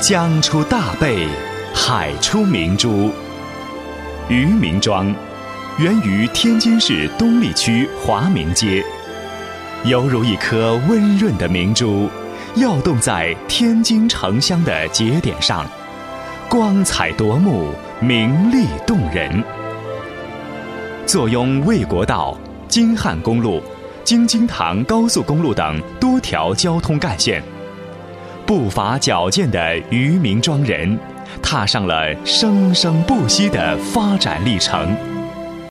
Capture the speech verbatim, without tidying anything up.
江出大贝，海出明珠。余明庄源于天津市东丽区华明街，犹如一颗温润的明珠，耀动在天津城乡的节点上，光彩夺目，明丽动人。坐拥卫国道、京汉公路、京津塘高速公路等多条交通干线，步伐矫健的余明庄人踏上了生生不息的发展历程。